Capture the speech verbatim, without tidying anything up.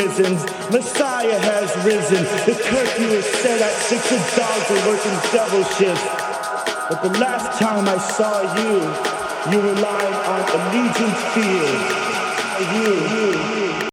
prisons. Messiah has risen. The curfew is set at six. The dogs are working double shifts. But the last time I saw you, you were lying on Allegiance Field. You, you, you.